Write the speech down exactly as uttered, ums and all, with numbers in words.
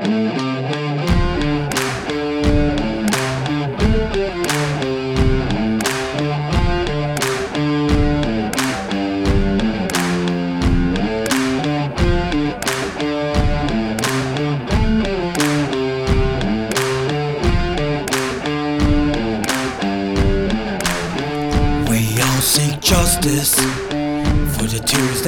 We all seek justice for the tears that